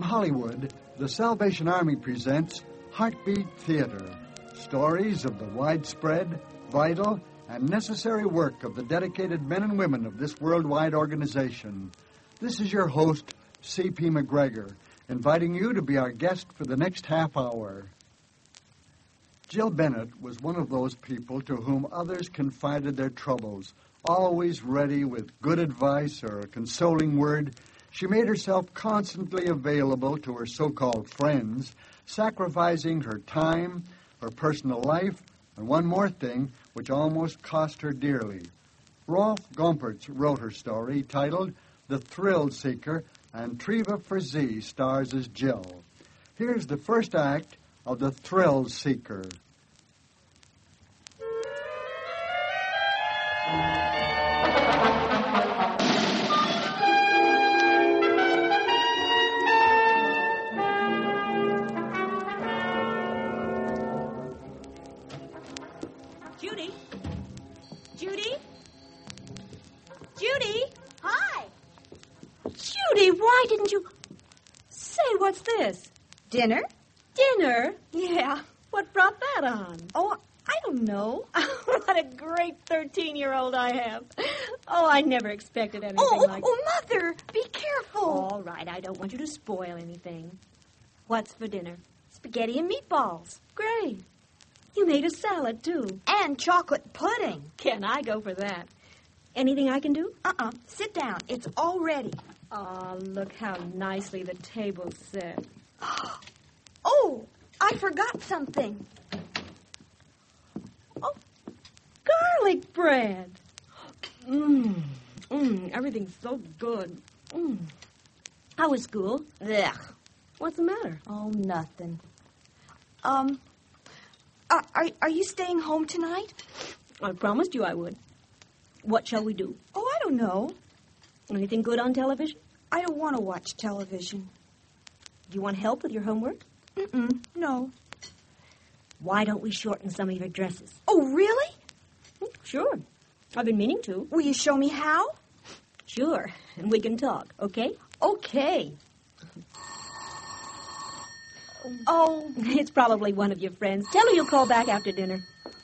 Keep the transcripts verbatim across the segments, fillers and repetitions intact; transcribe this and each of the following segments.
Hollywood, the Salvation Army presents Heartbeat Theater, stories of the widespread, vital, and necessary work of the dedicated men and women of this worldwide organization. This is your host, C P McGregor, inviting you to be our guest for the next half hour. Jill Bennett was one of those people to whom others confided their troubles. Always ready with good advice or a consoling word, she made herself constantly available to her so-called friends, sacrificing her time, her personal life, and one more thing, which almost cost her dearly. Rolf Gompertz wrote her story, titled The Thrill Seeker, and Treva Frazee stars as Jill. Here's the first act of The Thrill Seeker. Judy? Judy? Judy? Hi. Judy, why didn't you... Say, what's this? Dinner? Dinner? Yeah. What brought that on? Oh, I don't know. What a great thirteen-year-old I have. Oh, I never expected anything Oh, like... oh, Mother, be careful. All right, I don't want you to spoil anything. What's for dinner? Spaghetti and meatballs. Great. You made a salad, too. And chocolate pudding. Can I go for that? Anything I can do? Uh-uh. Sit down. It's all ready. Oh, look how nicely the table's set. Oh, I forgot something. Oh, garlic bread. Mmm, mmm, everything's so good. Mmm. How was school? Ugh. What's the matter? Oh, nothing. Um, uh, are, are you staying home tonight? I promised you I would. What shall we do? Oh, I don't know. Anything good on television? I don't want to watch television. Do you want help with your homework? Mm-mm, no. Why don't we shorten some of your dresses? Oh, really? Sure. I've been meaning to. Will you show me how? Sure. And we can talk, okay? Okay. Oh. It's probably one of your friends. Tell her you'll call back after dinner.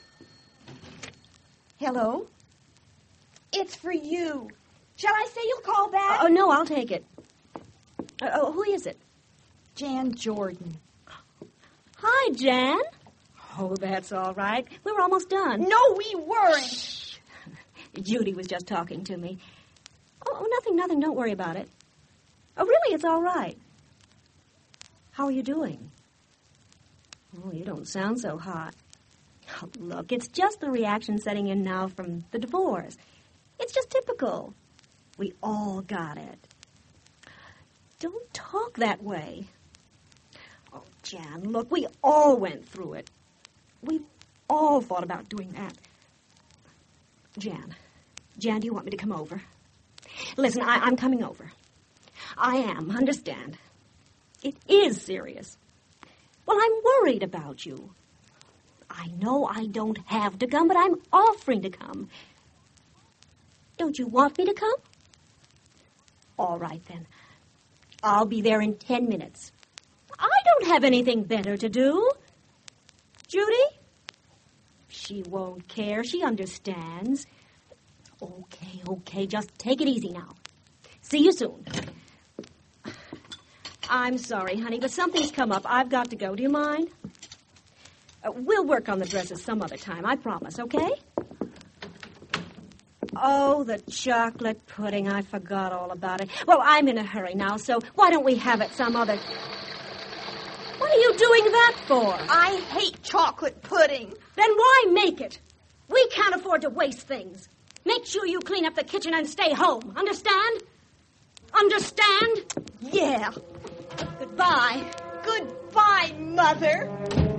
Hello? It's for you. Shall I say you'll call back? Oh, no, I'll take it. Uh, oh, who is it? Jan Jordan. Hi, Jan. Oh, that's all right. We're almost done. No, we weren't. Shh. Judy was just talking to me. Oh, nothing, nothing. Don't worry about it. Oh, really, it's all right. How are you doing? Oh, you don't sound so hot. Oh, look, it's just the reaction setting in now from the divorce. It's just typical. We all got it. Don't talk that way. Oh, Jan, look, we all went through it. We've all thought about doing that. Jan, Jan, do you want me to come over? Listen, I, I'm coming over. I am, understand. It is serious. Well, I'm worried about you. I know I don't have to come, but I'm offering to come. Don't you want me to come? All right, then. I'll be there in ten minutes. I don't have anything better to do. Judy? She won't care. She understands. Okay, okay, just take it easy now. See you soon. I'm sorry, honey, but something's come up. I've got to go. Do you mind? Uh, we'll work on the dresses some other time, I promise, okay? Oh, the chocolate pudding. I forgot all about it. Well, I'm in a hurry now, so why don't we have it some other... What are you doing that for? I hate chocolate pudding. Then why make it? We can't afford to waste things. Make sure you clean up the kitchen and stay home. Understand? Understand? Yeah. Goodbye. Goodbye, Mother.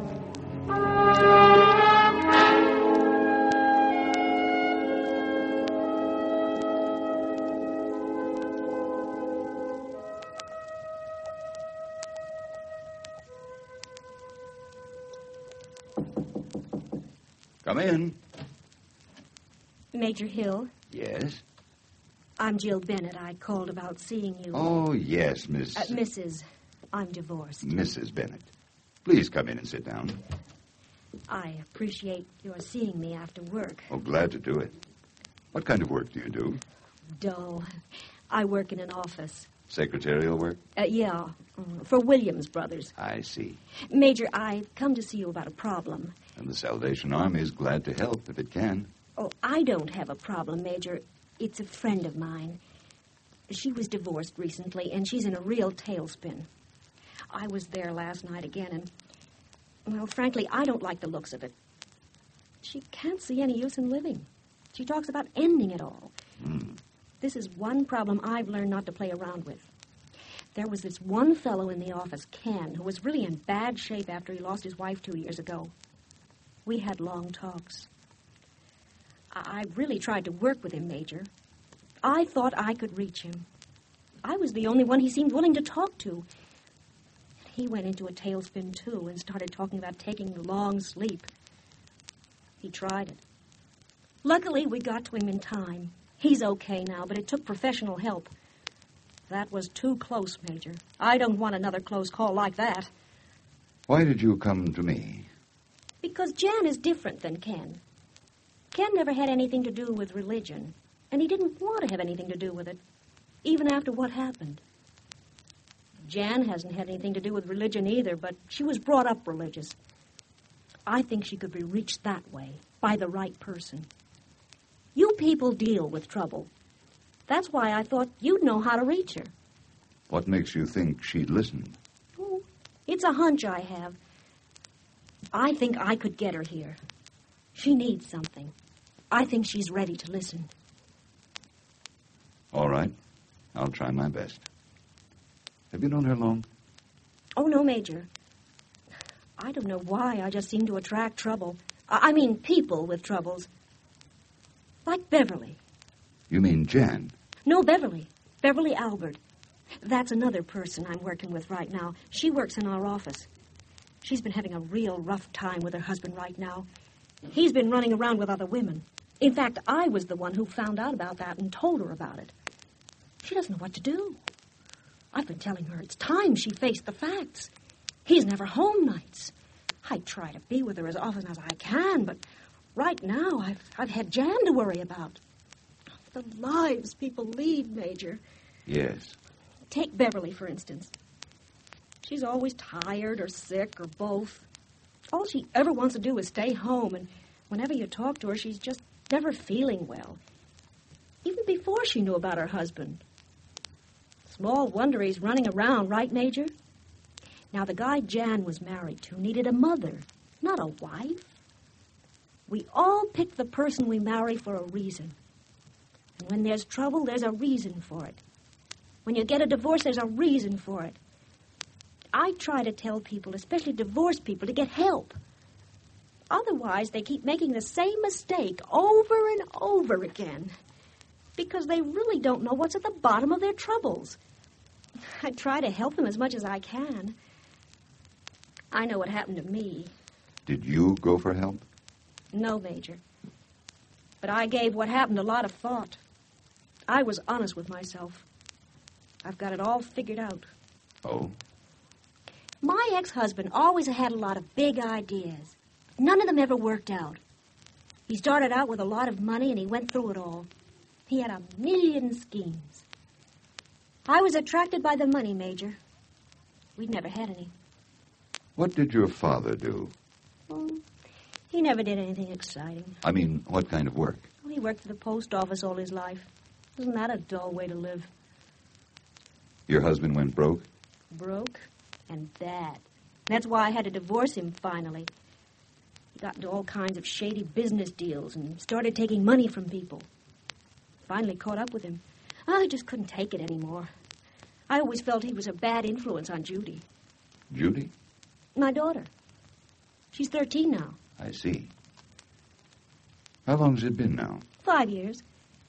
Come in. Major Hill, Yes? I'm Jill Bennett. I called about seeing you. Oh, yes, Miss... Uh, Missus I'm divorced. Missus Bennett, please come in and sit down. I appreciate your seeing me after work. Oh, glad to do it. What kind of work do you do? Dull. I work in an office. Secretarial work? Uh, yeah, mm, for Williams Brothers. I see. Major, I've come to see you about a problem. And the Salvation Army is glad to help if it can. Oh, I don't have a problem, Major. It's a friend of mine. She was divorced recently, and she's in a real tailspin. I was there last night again, and, well, frankly, I don't like the looks of it. She can't see any use in living. She talks about ending it all. Mm. This is one problem I've learned not to play around with. There was this one fellow in the office, Ken, who was really in bad shape after he lost his wife two years ago. We had long talks. I, I really tried to work with him, Major. I thought I could reach him. I was the only one he seemed willing to talk to. He went into a tailspin, too, and started talking about taking the long sleep. He tried it. Luckily, we got to him in time. He's okay now, but it took professional help. That was too close, Major. I don't want another close call like that. Why did you come to me? Because Jan is different than Ken. Ken never had anything to do with religion, and he didn't want to have anything to do with it, even after what happened. Jan hasn't had anything to do with religion either, but she was brought up religious. I think she could be reached that way, by the right person. You people deal with trouble. That's why I thought you'd know how to reach her. What makes you think she'd listen? Oh, it's a hunch I have. I think I could get her here. She needs something. I think she's ready to listen. All right. I'll try my best. Have you known her long? Oh, no, Major. I don't know why. I just seem to attract trouble. I, I mean, people with troubles. Like Beverly. You mean Jan? No, Beverly. Beverly Albert. That's another person I'm working with right now. She works in our office. She's been having a real rough time with her husband right now. He's been running around with other women. In fact, I was the one who found out about that and told her about it. She doesn't know what to do. I've been telling her it's time she faced the facts. He's never home nights. I try to be with her as often as I can, but right now I've, I've had Jan to worry about. The lives people lead, Major. Yes. Take Beverly, for instance. She's always tired or sick or both. All she ever wants to do is stay home, and whenever you talk to her, she's just never feeling well. Even before she knew about her husband. Small wonder he's running around, right, Major? Now, the guy Jan was married to needed a mother, not a wife. We all pick the person we marry for a reason. And when there's trouble, there's a reason for it. When you get a divorce, there's a reason for it. I try to tell people, especially divorced people, to get help. Otherwise, they keep making the same mistake over and over again because they really don't know what's at the bottom of their troubles. I try to help them as much as I can. I know what happened to me. Did you go for help? No, Major. But I gave what happened a lot of thought. I was honest with myself. I've got it all figured out. Oh? My ex-husband always had a lot of big ideas. None of them ever worked out. He started out with a lot of money, and he went through it all. He had a million schemes. I was attracted by the money, Major. We'd never had any. What did your father do? Oh, he never did anything exciting. I mean, what kind of work? Well, he worked for the post office all his life. Isn't that a dull way to live? Your husband went broke? Broke and bad. That's why I had to divorce him finally. He got into all kinds of shady business deals and started taking money from people. Finally caught up with him. I just couldn't take it anymore. I always felt he was a bad influence on Judy. Judy? My daughter. She's thirteen now. I see. How long's it been now? Five years.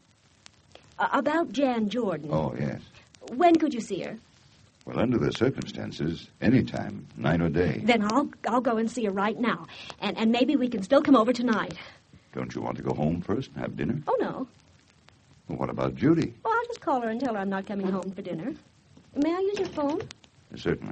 Uh, about Jan Jordan. Oh, yes. When could you see her? Well, under the circumstances, any time, night or day. Then I'll I'll go and see her right now. And, and maybe we can still come over tonight. Don't you want to go home first and have dinner? Oh, no. Well, what about Judy? Well, I'll just call her and tell her I'm not coming home for dinner. May I use your phone? Certainly.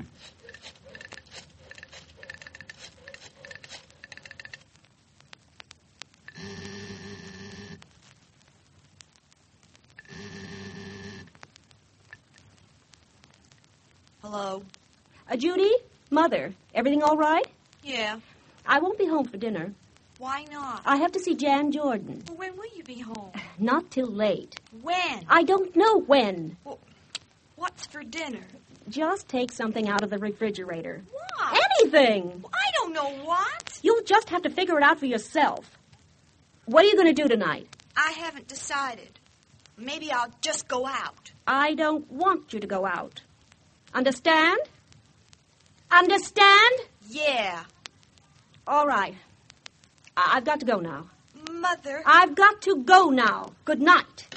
Hello? Uh, Judy? Mother, everything all right? Yeah. I won't be home for dinner. Why not? I have to see Jan Jordan. Well, when will you be home? Not till late. When? I don't know when. Well, what's for dinner? Just take something out of the refrigerator. What? Anything. Well, I don't know what. You'll just have to figure it out for yourself. What are you going to do tonight? I haven't decided. Maybe I'll just go out. I don't want you to go out. Understand? Understand? Yeah. All right. I- I've got to go now. Mother. I've got to go now. Good night.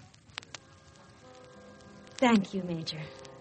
Thank you, Major.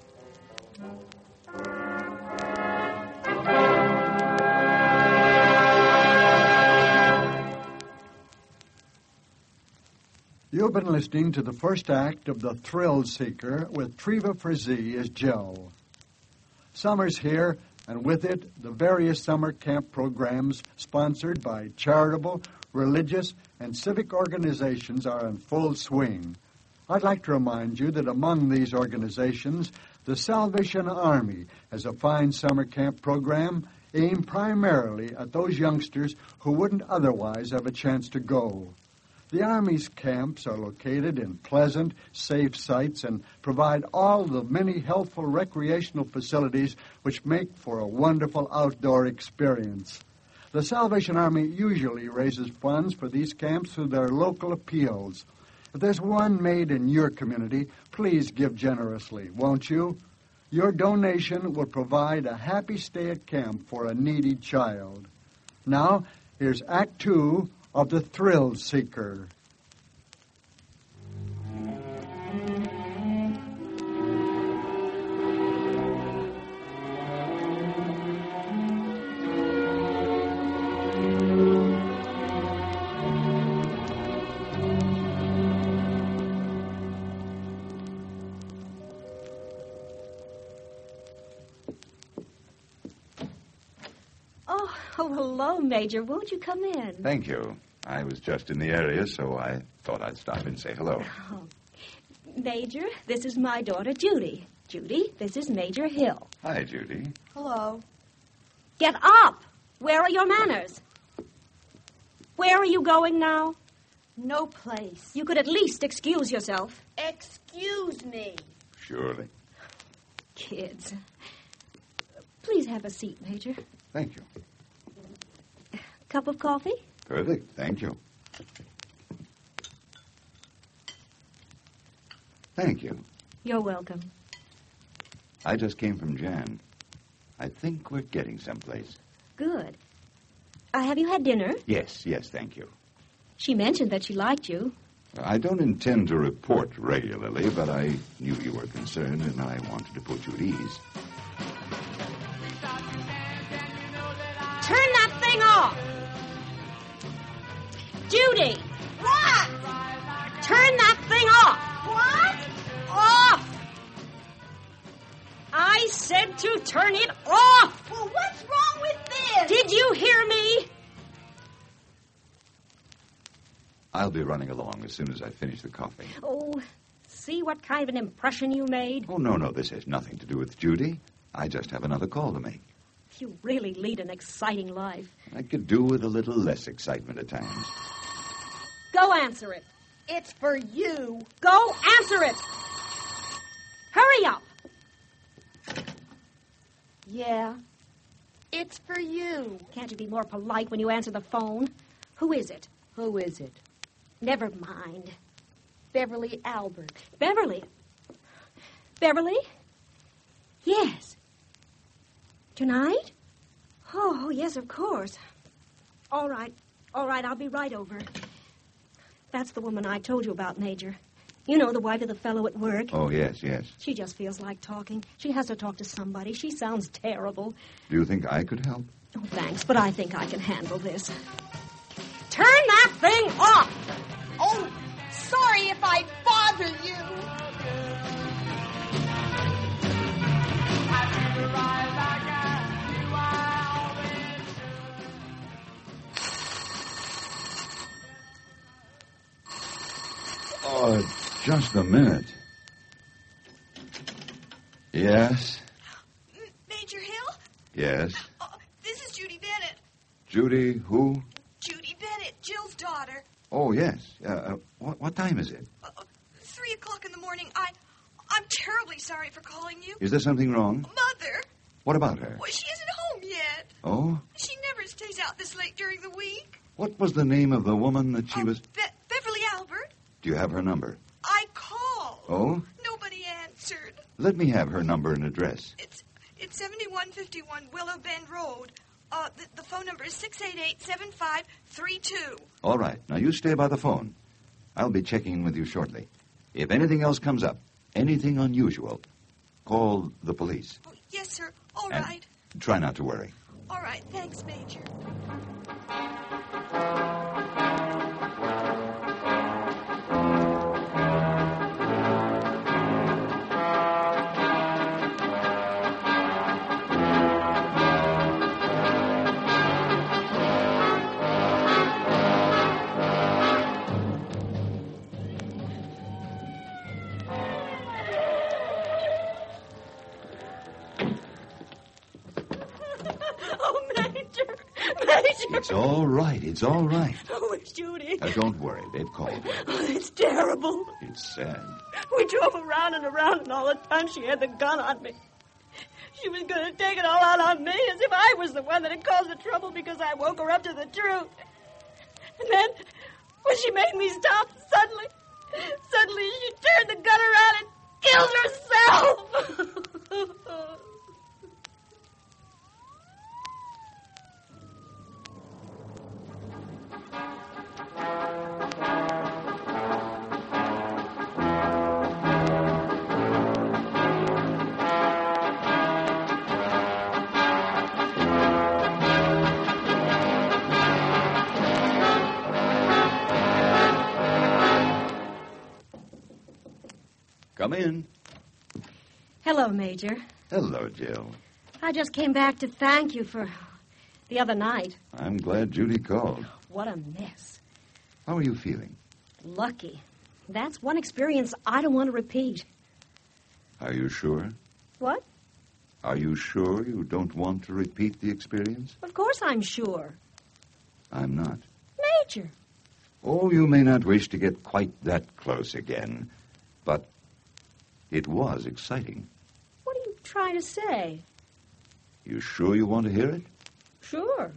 You've been listening to the first act of The Thrill Seeker with Treva Frazee as Joe. Summer's here, and with it, the various summer camp programs sponsored by charitable, religious, and civic organizations are in full swing. I'd like to remind you that among these organizations, the Salvation Army has a fine summer camp program aimed primarily at those youngsters who wouldn't otherwise have a chance to go. The Army's camps are located in pleasant, safe sites and provide all the many healthful recreational facilities which make for a wonderful outdoor experience. The Salvation Army usually raises funds for these camps through their local appeals. If there's one made in your community, please give generously, won't you? Your donation will provide a happy stay at camp for a needy child. Now, here's Act Two of The Thrill Seeker. Oh, oh, hello, Major. Won't you come in? Thank you. I was just in the area, so I thought I'd stop and say hello. Oh. Major, this is my daughter, Judy. Judy, this is Major Hill. Hi, Judy. Hello. Get up! Where are your manners? Where are you going now? No place. You could at least excuse yourself. Excuse me. Surely. Kids. Please have a seat, Major. Thank you. Cup of coffee? Perfect. Thank you. Thank you. You're welcome. I just came from Jan. I think we're getting someplace. Good. Uh, have you had dinner? Yes, yes, thank you. She mentioned that she liked you. I don't intend to report regularly, but I knew you were concerned, and I wanted to put you at ease. Turn that thing off! Judy! What? Turn that thing off! What? Off! I said to turn it off! Well, what's wrong with this? Did you hear me? I'll be running along as soon as I finish the coffee. Oh, see what kind of an impression you made? Oh, no, no, this has nothing to do with Judy. I just have another call to make. You really lead an exciting life. I could do with a little less excitement at times. Go answer it. It's for you. Go answer it. Hurry up. Yeah. It's for you. Can't you be more polite when you answer the phone? Who is it? Who is it? Never mind. Beverly Albert. Beverly. Beverly? Yes. Tonight? Oh, yes, of course. All right. All right, I'll be right over. That's the woman I told you about, Major. You know, the wife of the fellow at work. Oh, yes, yes. She just feels like talking. She has to talk to somebody. She sounds terrible. Do you think I could help? Oh, thanks, but I think I can handle this. Turn that thing off! Oh, sorry if I bother you. Uh, just a minute. Yes? M- Major Hill? Yes. Oh, this is Judy Bennett. Judy, who? Judy Bennett, Jill's daughter. Oh, yes. Uh, uh, what, what time is it? Uh, three o'clock in the morning. I, I'm terribly sorry for calling you. Is there something wrong? Mother? What about her? Well, she isn't home yet. Oh? She never stays out this late during the week. What was the name of the woman that she Uh, was... Be- Beverly Albert. Do you have her number? I called. Oh? Nobody answered. Let me have her number and address. It's it's seventy-one fifty-one Willow Bend Road. Uh, the, the phone number is six eight eight, seven five three two. All right. Now, you stay by the phone. I'll be checking in with you shortly. If anything else comes up, anything unusual, call the police. Oh, yes, sir. All And right. try not to worry. All right. Thanks, Major. Oh, Major. Major. It's all right. It's all right. Oh, it's Judy. Now, don't worry. They've called. Oh, it's terrible. It's sad. We drove around and around, and all the time she had the gun on me. She was going to take it all out on me, as if I was the one that had caused the trouble because I woke her up to the truth. And then, when she made me stop, suddenly, suddenly she turned the gun around and killed herself. Come in. Hello, Major. Hello, Jill. I just came back to thank you for the other night. I'm glad Judy called. What a mess. How are you feeling? Lucky. That's one experience I don't want to repeat. Are you sure? What? Are you sure you don't want to repeat the experience? Of course I'm sure. I'm not. Major. Oh, you may not wish to get quite that close again, but it was exciting. What are you trying to say? You sure you want to hear it? Sure.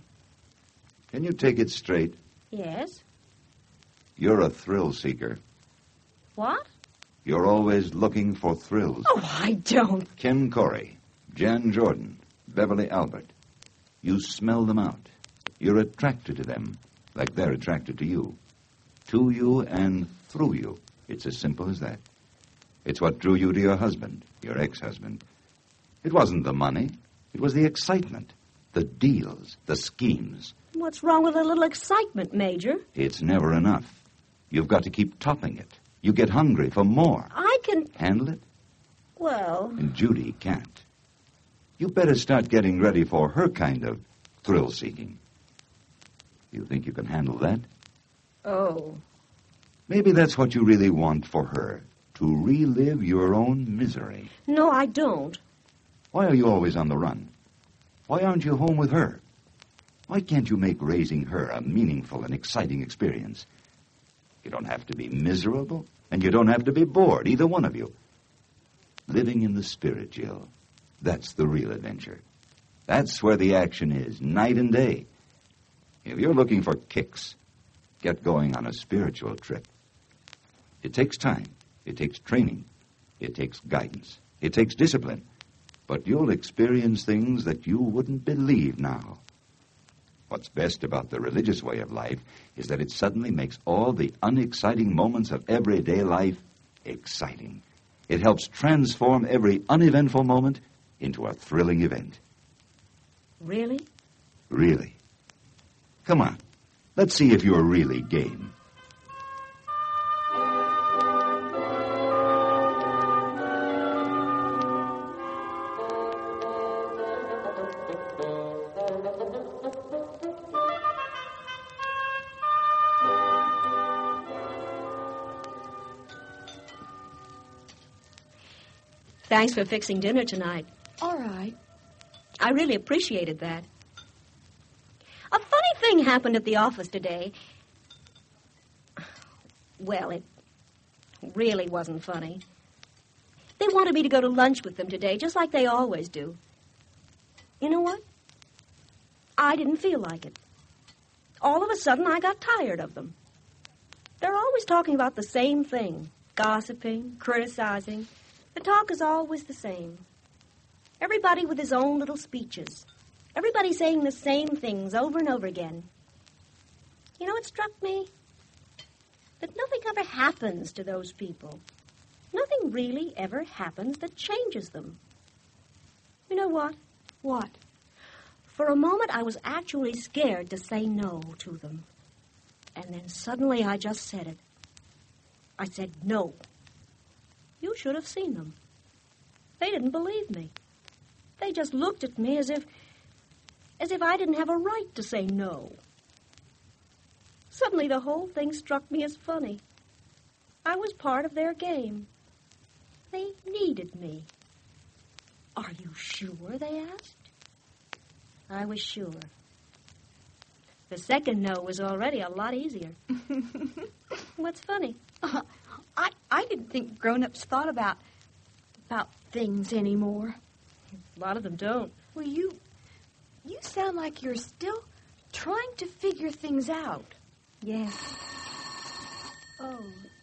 Can you take it straight? Yes. You're a thrill seeker. What? You're always looking for thrills. Oh, I don't. Ken Corey, Jan Jordan, Beverly Albert. You smell them out. You're attracted to them, like they're attracted to you. To you and through you. It's as simple as that. It's what drew you to your husband, your ex-husband. It wasn't the money. It was the excitement, the deals, the schemes. What's wrong with a little excitement, Major? It's never enough. You've got to keep topping it. You get hungry for more. I can... Handle it? Well... And Judy can't. You better start getting ready for her kind of thrill-seeking. You think you can handle that? Oh. Maybe that's what you really want for her, to relive your own misery. No, I don't. Why are you always on the run? Why aren't you home with her? Why can't you make raising her a meaningful and exciting experience? You don't have to be miserable, and you don't have to be bored, either one of you. Living in the spirit, Jill, that's the real adventure. That's where the action is, night and day. If you're looking for kicks, get going on a spiritual trip. It takes time. It takes training. It takes guidance. It takes discipline. But you'll experience things that you wouldn't believe now. What's best about the religious way of life is that it suddenly makes all the unexciting moments of everyday life exciting. It helps transform every uneventful moment into a thrilling event. Really? Really. Come on. Let's see if you're really game. Thanks for fixing dinner tonight. All right. I really appreciated that. A funny thing happened at the office today. Well, it really wasn't funny. They wanted me to go to lunch with them today, just like they always do. You know what? I didn't feel like it. All of a sudden, I got tired of them. They're always talking about the same thing, gossiping, criticizing. The talk is always the same. Everybody with his own little speeches. Everybody saying the same things over and over again. You know, it struck me that nothing ever happens to those people. Nothing really ever happens that changes them. You know what? What? For a moment, I was actually scared to say no to them. And then suddenly I just said it. I said no. You should have seen them. They didn't believe me. They just looked at me as if, as if I didn't have a right to say no. Suddenly the whole thing struck me as funny. I was part of their game. They needed me. Are you sure, they asked? I was sure. The second no was already a lot easier. What's funny? Uh, I, I didn't think grown-ups thought about, about things anymore. A lot of them don't. Well, you, you sound like you're still trying to figure things out. Yes. Oh.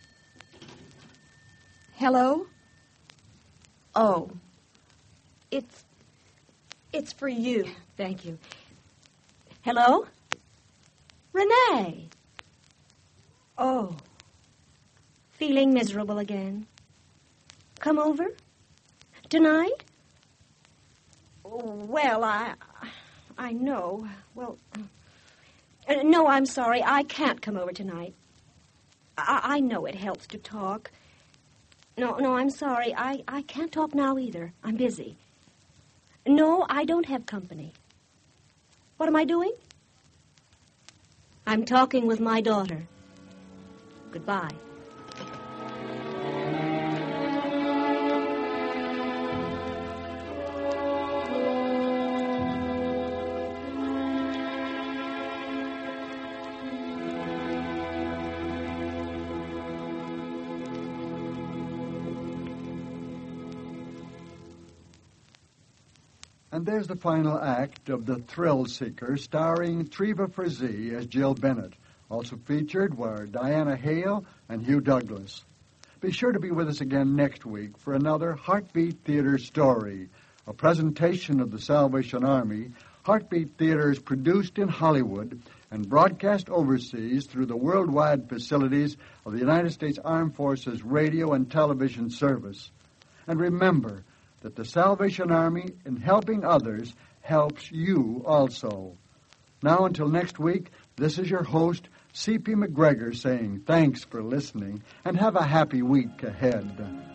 Hello? Oh. It's, it's for you. Thank you. Hello? Renee. Oh. Feeling miserable again? Come over? Tonight? Oh, well, I... I know. Well... Uh, no, I'm sorry. I can't come over tonight. I, I know it helps to talk. No, no, I'm sorry. I, I can't talk now either. I'm busy. No, I don't have company. What am I doing? I'm talking with my daughter. Goodbye. And there's the final act of The Thrill Seeker, starring Treva Frazee as Jill Bennett. Also featured were Diana Hale and Hugh Douglas. Be sure to be with us again next week for another Heartbeat Theater story, a presentation of the Salvation Army. Heartbeat Theater is produced in Hollywood and broadcast overseas through the worldwide facilities of the United States Armed Forces Radio and Television Service. And remember that the Salvation Army, in helping others, helps you also. Now, until next week, this is your host, C P McGregor, saying thanks for listening and have a happy week ahead.